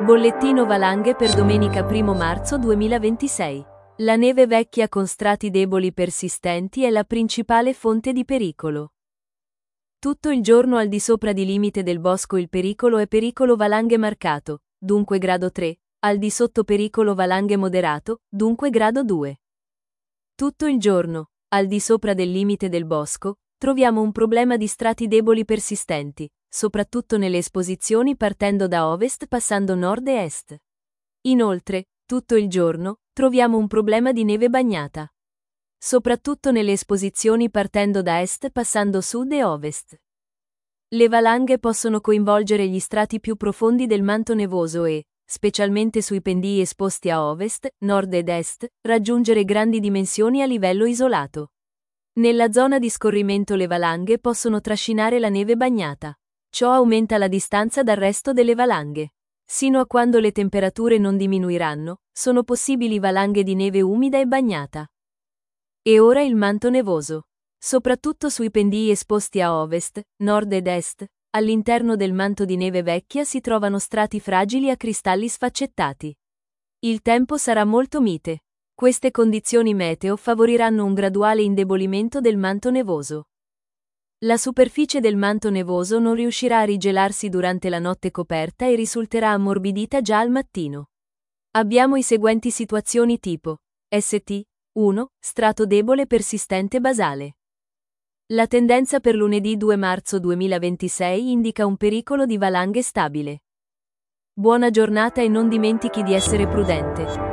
Bollettino valanghe per domenica 1 marzo 2026. La neve vecchia con strati deboli persistenti è la principale fonte di pericolo. Tutto il giorno al di sopra di limite del bosco il pericolo è pericolo valanghe marcato, dunque grado 3, al di sotto pericolo valanghe moderato, dunque grado 2. Tutto il giorno, al di sopra del limite del bosco, troviamo un problema di strati deboli persistenti, soprattutto nelle esposizioni partendo da ovest passando nord e est. Inoltre, tutto il giorno, troviamo un problema di neve bagnata. Soprattutto nelle esposizioni partendo da est passando sud e ovest. Le valanghe possono coinvolgere gli strati più profondi del manto nevoso e, specialmente sui pendii esposti a ovest, nord ed est, raggiungere grandi dimensioni a livello isolato. Nella zona di scorrimento le valanghe possono trascinare la neve bagnata. Ciò aumenta la distanza dal resto delle valanghe. Sino a quando le temperature non diminuiranno, sono possibili valanghe di neve umida e bagnata. E ora il manto nevoso. Soprattutto sui pendii esposti a ovest, nord ed est, all'interno del manto di neve vecchia si trovano strati fragili a cristalli sfaccettati. Il tempo sarà molto mite. Queste condizioni meteo favoriranno un graduale indebolimento del manto nevoso. La superficie del manto nevoso non riuscirà a rigelarsi durante la notte coperta e risulterà ammorbidita già al mattino. Abbiamo i seguenti situazioni tipo ST 1. Strato debole persistente basale. La tendenza per lunedì 2 marzo 2026 indica un pericolo di valanghe stabile. Buona giornata e non dimentichi di essere prudente.